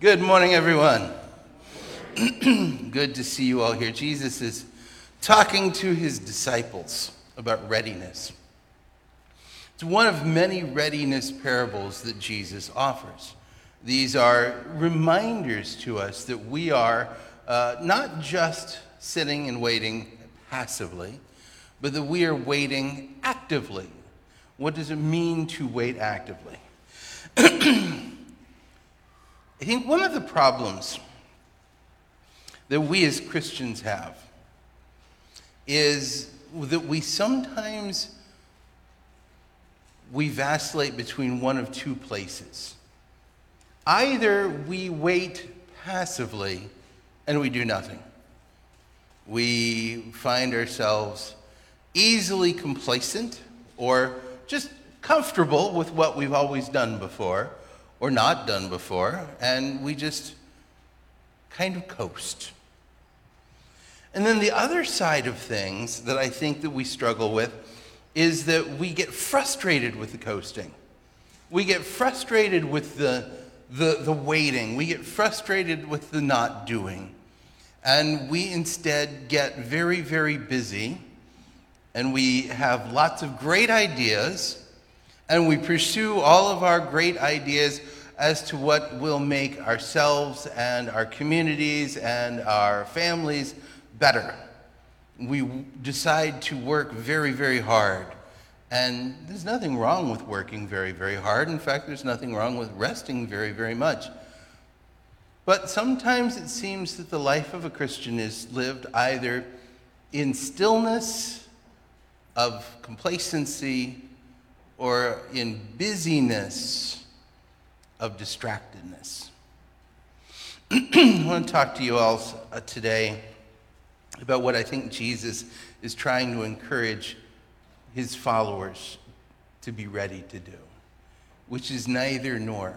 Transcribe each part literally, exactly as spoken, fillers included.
Good morning, everyone. Good to see you all here. Jesus is talking to his disciples about readiness. It's one of many readiness parables that Jesus offers. These are reminders to us that we are uh, not just sitting and waiting passively, but that we are waiting actively. What does it mean to wait actively? I think one of the problems that we as Christians have is that we sometimes we vacillate between one of two places. Either we wait passively and we do nothing. We find ourselves easily complacent or just comfortable with what we've always done before or not done before, and we just kind of coast. And then the other side of things that I think that we struggle with is that we get frustrated with the coasting. We get frustrated with the, the, the waiting. We get frustrated with the not doing. And we instead get very, very busy, and we have lots of great ideas, and we pursue all of our great ideas as to what will make ourselves and our communities and our families better. We decide to work very, very hard. And there's nothing wrong with working very, very hard. In fact, there's nothing wrong with resting very, very much. But sometimes it seems that the life of a Christian is lived either in stillness of complacency or in busyness of distractedness. I want to talk to you all uh, today about what I think Jesus is trying to encourage his followers to be ready to do, which is neither nor.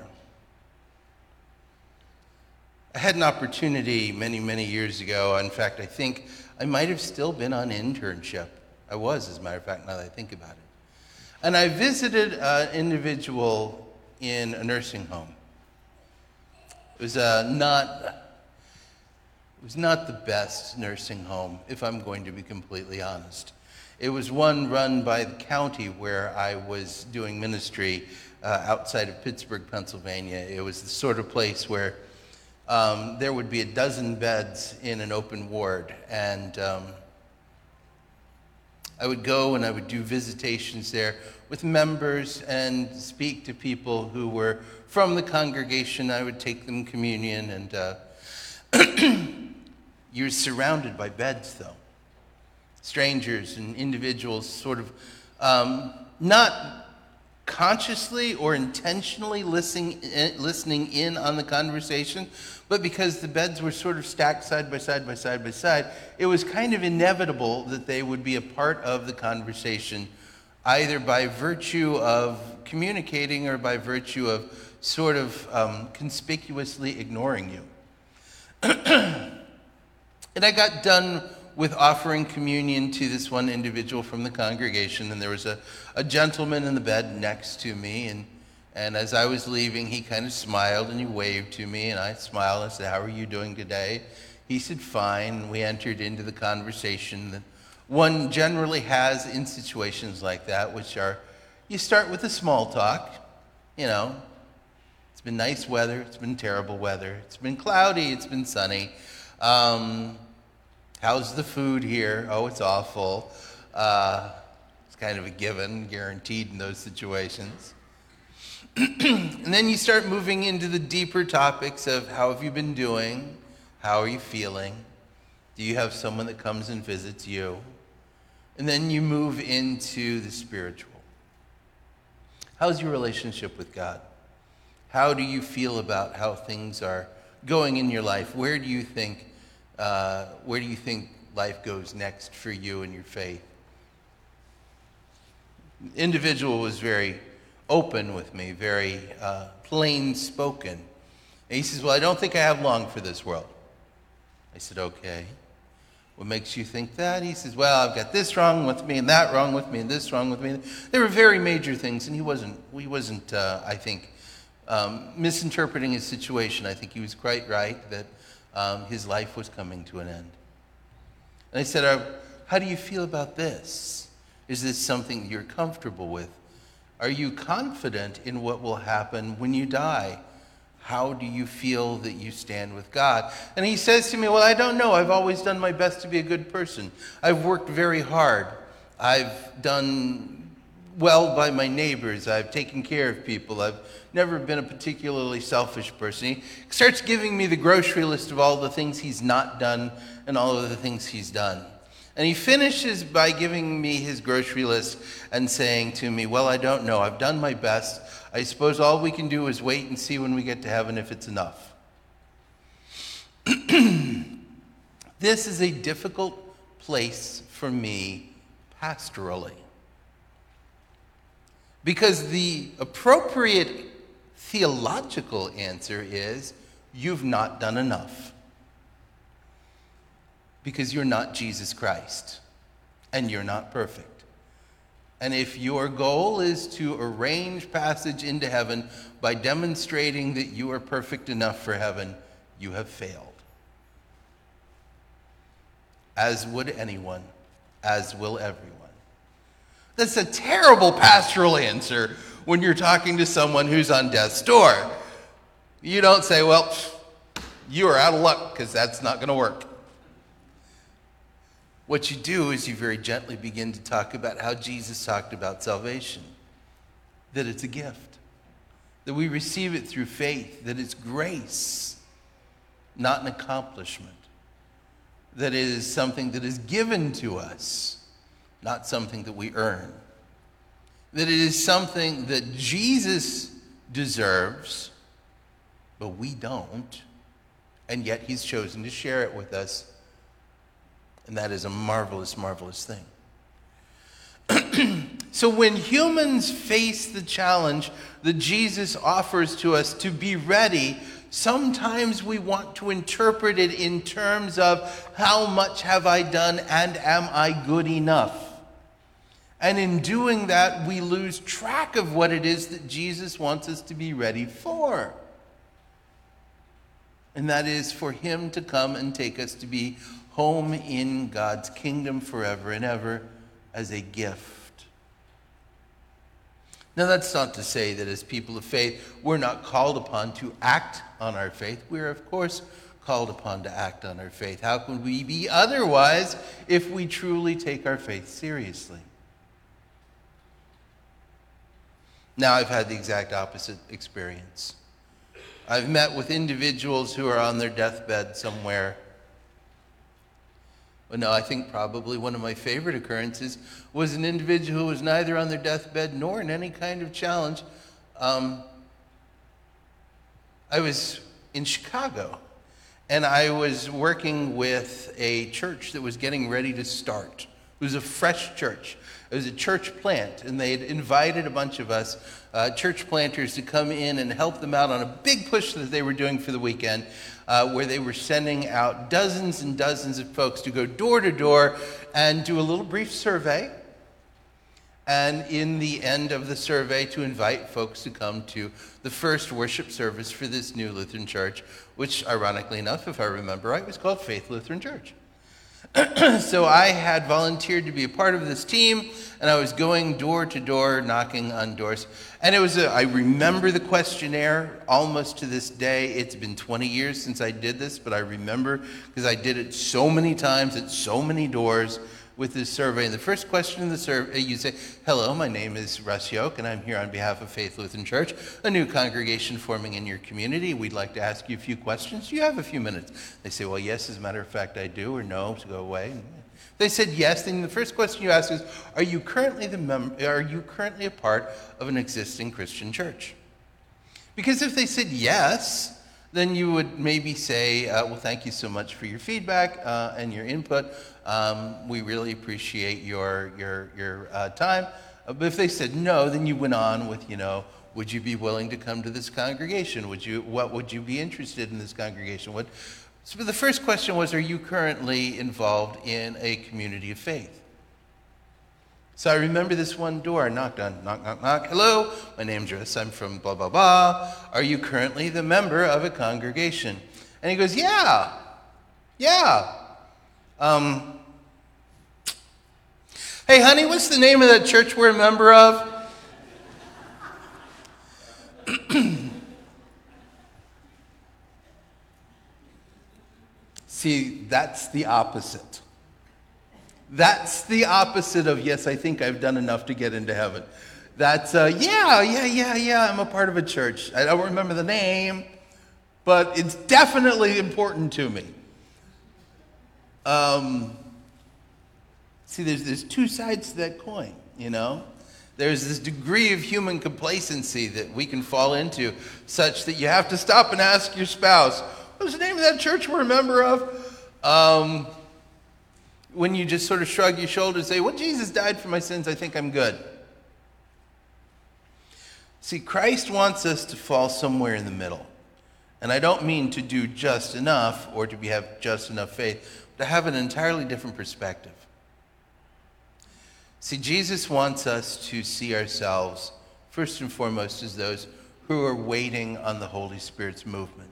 I had an opportunity many, many years ago. In fact, I think I might have still been on internship. I was, as a matter of fact, now that I think about it. And I visited an individual in a nursing home. It was uh, not, it was not the best nursing home, if I'm going to be completely honest. It was one run by the county where I was doing ministry uh, outside of Pittsburgh, Pennsylvania. It was the sort of place where um, there would be a dozen beds in an open ward, and um, I would go and I would do visitations there with members and speak to people who were from the congregation. I would take them communion, and uh, you're surrounded by beds, though. Strangers and individuals sort of um, not consciously or intentionally listening, listening in on the conversation, but because the beds were sort of stacked side by side by side by side, it was kind of inevitable that they would be a part of the conversation, either by virtue of communicating or by virtue of sort of um, conspicuously ignoring you. And I got done with offering communion to this one individual from the congregation, and there was a, a gentleman in the bed next to me, and, and as I was leaving, he kind of smiled and he waved to me, and I smiled and said, "How are you doing today?" He said, "Fine." We entered into the conversation that one generally has in situations like that, which are, you start with the small talk. You know, it's been nice weather, it's been terrible weather, it's been cloudy, it's been sunny. Um, how's the food here? Oh, it's awful. Uh, it's kind of a given, guaranteed in those situations. And then you start moving into the deeper topics of how have you been doing? How are you feeling? Do you have someone that comes and visits you? And then you move into the spiritual. How's your relationship with God? How do you feel about how things are going in your life? Where do you think, uh, where do you think life goes next for you and your faith? The individual was very open with me, very uh, plain spoken. And he says, "Well, I don't think I have long for this world." I said, "Okay. What makes you think that?" He says, "Well, I've got this wrong with me and that wrong with me and this wrong with me." There were very major things, and he wasn't, he wasn't uh, I think, um, misinterpreting his situation. I think he was quite right that um, his life was coming to an end. And I said, uh, how do you feel about this? Is this something you're comfortable with? Are you confident in what will happen when you die? How do you feel that you stand with God? And he says to me, well, I don't know. I've always done my best to be a good person. I've worked very hard. I've done well by my neighbors. I've taken care of people. I've never been a particularly selfish person. He starts giving me the grocery list of all the things he's not done and all of the things he's done. And he finishes by giving me his grocery list and saying to me, well, I don't know. I've done my best. I suppose all we can do is wait and see when we get to heaven if it's enough. This is a difficult place for me pastorally. Because the appropriate theological answer is, you've not done enough. Because you're not Jesus Christ, and you're not perfect. And if your goal is to arrange passage into heaven by demonstrating that you are perfect enough for heaven, you have failed. As would anyone, as will everyone. That's a terrible pastoral answer when you're talking to someone who's on death's door. You don't say, well, you are out of luck, because that's not going to work. What you do is you very gently begin to talk about how Jesus talked about salvation. That it's a gift. That we receive it through faith. That it's grace, not an accomplishment. That it is something that is given to us, not something that we earn. That it is something that Jesus deserves, but we don't. And yet he's chosen to share it with us. And that is a marvelous, marvelous thing. So when humans face the challenge that Jesus offers to us to be ready, sometimes we want to interpret it in terms of how much have I done and am I good enough? And in doing that, we lose track of what it is that Jesus wants us to be ready for. And that is for him to come and take us to be home in God's kingdom forever and ever as a gift. Now, that's not to say that as people of faith, we're not called upon to act on our faith. We're, of course, called upon to act on our faith. How could we be otherwise if we truly take our faith seriously? Now, I've had the exact opposite experience. I've met with individuals who are on their deathbed somewhere. Well, no, I think probably one of my favorite occurrences was an individual who was neither on their deathbed nor in any kind of challenge. Um, I was in Chicago, and I was working with a church that was getting ready to start. It was a fresh church. It was a church plant, and they had invited a bunch of us, uh, church planters, to come in and help them out on a big push that they were doing for the weekend. Uh, where they were sending out dozens and dozens of folks to go door to door and do a little brief survey. And in the end of the survey, to invite folks to come to the first worship service for this new Lutheran church, which, ironically enough, if I remember right, was called Faith Lutheran Church. So I had volunteered to be a part of this team, and I was going door to door, knocking on doors. And it was a, I remember the questionnaire almost to this day. It's been twenty years since I did this, but I remember because I did it so many times at so many doors with this survey. And the first question in the survey, you say, hello, my name is Russ Yoke, and I'm here on behalf of Faith Lutheran Church, a new congregation forming in your community. We'd like to ask you a few questions. Do you have a few minutes? They say, well, yes, as a matter of fact, I do, or no, so go away. They said yes. Then the first question you ask is, are you currently the mem- are you currently a part of an existing Christian church? Because if they said yes, then you would maybe say, uh, well, thank you so much for your feedback uh, and your input. Um, we really appreciate your your your uh, time. Uh, but if they said no, then you went on with, you know, would you be willing to come to this congregation? Would you? What would you be interested in this congregation? What? So the first question was, are you currently involved in a community of faith? So I remember this one door. I knocked on, knock, knock, knock. Hello, my name's Russ. I'm from blah, blah, blah. Are you currently the member of a congregation? And he goes, yeah, yeah. Um, hey, honey, what's the name of that church we're a member of? See, that's the opposite. That's the opposite of, yes, I think I've done enough to get into heaven. That's, uh, yeah, yeah, yeah, yeah, I'm a part of a church. I don't remember the name, but it's definitely important to me. Um, see, there's, there's two sides to that coin, you know? There's this degree of human complacency that we can fall into, such that you have to stop and ask your spouse, what's the name of that church we're a member of? Um... When you just sort of shrug your shoulders and say, well, Jesus died for my sins, I think I'm good. See, Christ wants us to fall somewhere in the middle. And I don't mean to do just enough or to be, have just enough faith, but to have an entirely different perspective. See, Jesus wants us to see ourselves, first and foremost, as those who are waiting on the Holy Spirit's movement.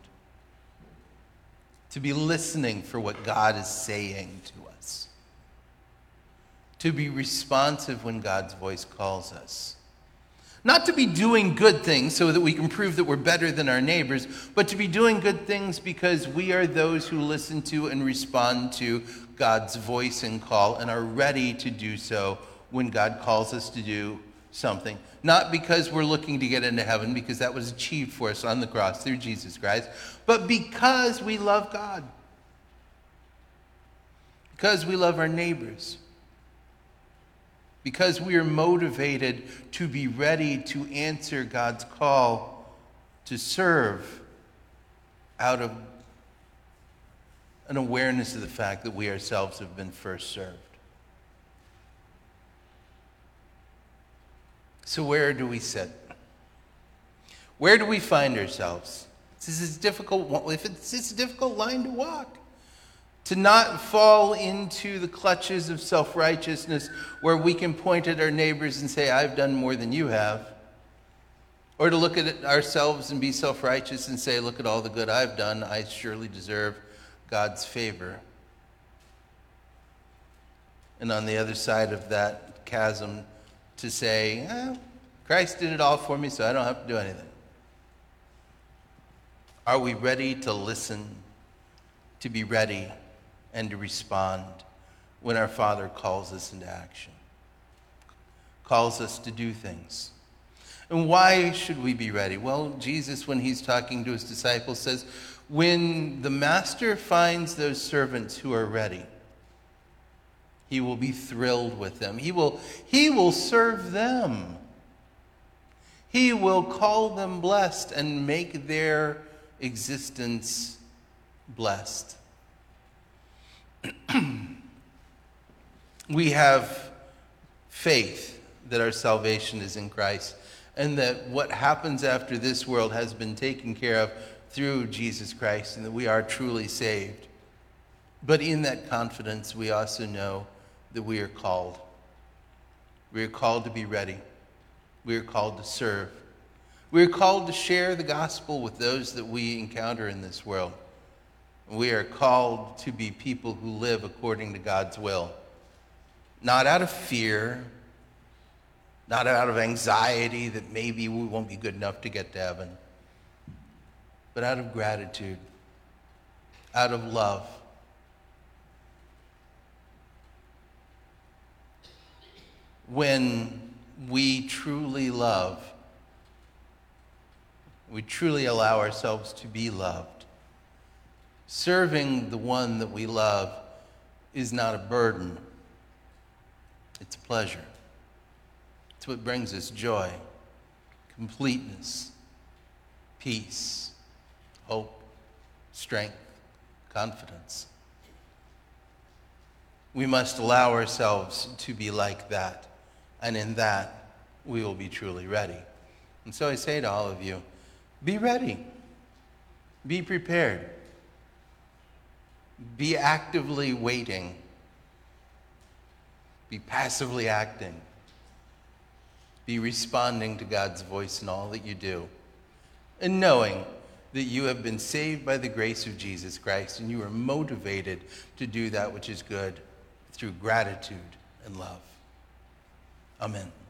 To be listening for what God is saying to us. To be responsive when God's voice calls us. Not to be doing good things so that we can prove that we're better than our neighbors, but to be doing good things because we are those who listen to and respond to God's voice and call and are ready to do so when God calls us to do something. Not because we're looking to get into heaven, because that was achieved for us on the cross through Jesus Christ, but because we love God. Because we love our neighbors. Because we are motivated to be ready to answer God's call to serve out of an awareness of the fact that we ourselves have been first served. So where do we sit? Where do we find ourselves? This is difficult. If it's, it's a difficult line to walk. To not fall into the clutches of self-righteousness where we can point at our neighbors and say, I've done more than you have. Or to look at ourselves and be self-righteous and say, look at all the good I've done. I surely deserve God's favor. And on the other side of that chasm, to say, eh, Christ did it all for me, so I don't have to do anything. Are we ready to listen, to be ready, and to respond when our Father calls us into action, calls us to do things? And why should we be ready? Well, Jesus, when he's talking to his disciples, says, when the master finds those servants who are ready, he will be thrilled with them. He will, he will serve them. He will call them blessed and make their existence blessed. We have faith that our salvation is in Christ and that what happens after this world has been taken care of through Jesus Christ and that we are truly saved. But in that confidence, we also know that we are called. We are called to be ready. We are called to serve. We are called to share the gospel with those that we encounter in this world. We are called to be people who live according to God's will. Not out of fear, not out of anxiety that maybe we won't be good enough to get to heaven, but out of gratitude, out of love. When we truly love, we truly allow ourselves to be loved. Serving the one that we love is not a burden. It's a pleasure. It's what brings us joy, completeness, peace, hope, strength, confidence. We must allow ourselves to be like that, and in that we will be truly ready. And so I say to all of you, be ready. Be prepared. Be actively waiting. Be passively acting. be responding to God's voice in all that you do, and knowing that you have been saved by the grace of Jesus Christ, and you are motivated to do that which is good through gratitude and love. Amen.